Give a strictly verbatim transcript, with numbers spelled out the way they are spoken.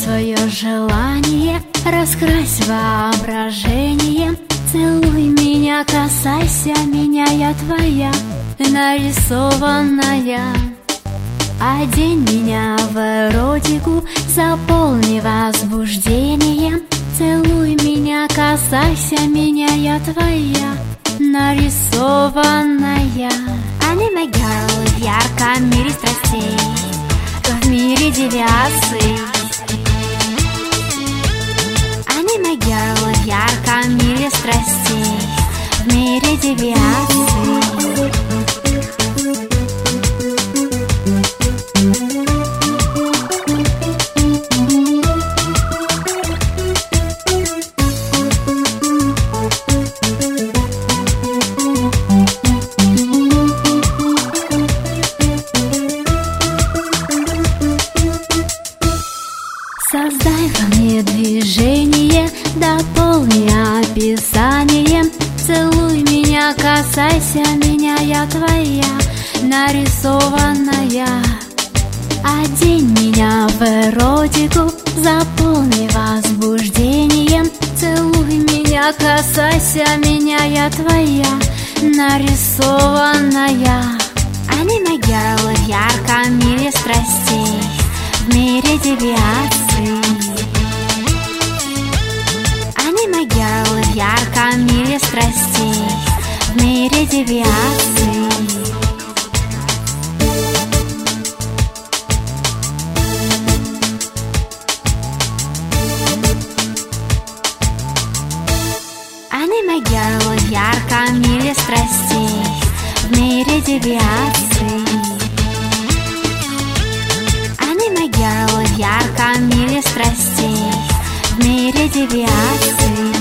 свое желание, раскрась воображение. Целуй меня, касайся меня, я твоя нарисованная. Одень меня в эротику, заполни возбуждением. Целуй меня, касайся меня, я твоя нарисованная. Аниме Girl в ярком мире страстей, в мире девиаций. Аниме Girl в ярком мире страстей, в мире девиаций. Создай во мне движение, дополни описанием. Целуй меня, касайся меня, я твоя нарисованная. Одень меня в эротику, заполни возбуждением. Целуй меня, касайся меня, я твоя нарисованная. Аниме Girl в ярком мире страстей, в мире девиаций. Аниме Girl в ярком мире страстей, в мире девиаций. Аниме Girl в ярком мире страстей, в мире девиаций. Аниме Girl в ярком мире страстей, в мире девиаций.